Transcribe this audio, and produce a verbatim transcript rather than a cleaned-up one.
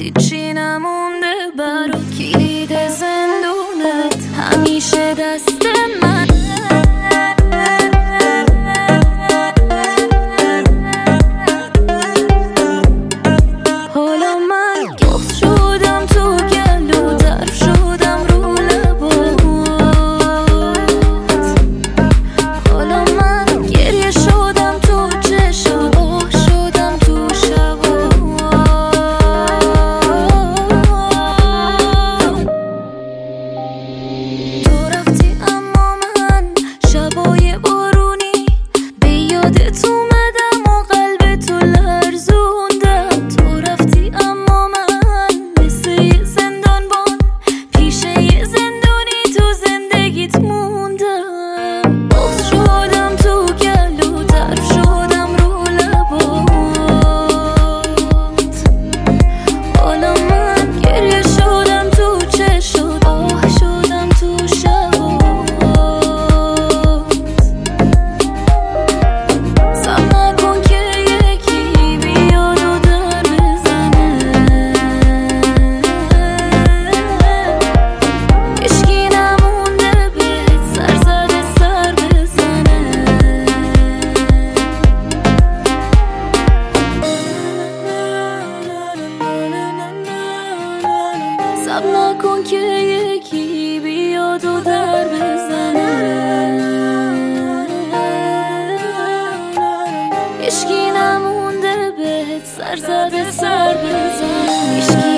هیچی نمونده برات، کلید زندونت همیشه دست من. حالا من بغض شدم تو گلو، طرف شدم رو لبات. حالا من گریه شدم تو چشم، آه شدم تو شبات. تو رفتی اما من شبای بارونی به یادت اومدم و قلب تو لرزوندم. تو رفتی اما من مثل یه زندانبان پیش یه زندانی تو زندگیت موندم. بغض شدم تو گلو، طرف شدم رو لبات. حالا من گریه شدم تو چشات، آه شدم تو شبات. صبر نکن که یکی بیاد و در بزنه، هیچکی نمونده بهت سر زده سر بزنه. صبر نکن که یکی بیاد و در بزنه، هیچکی نمونده بهت سر زده سر بزنه. هیچکی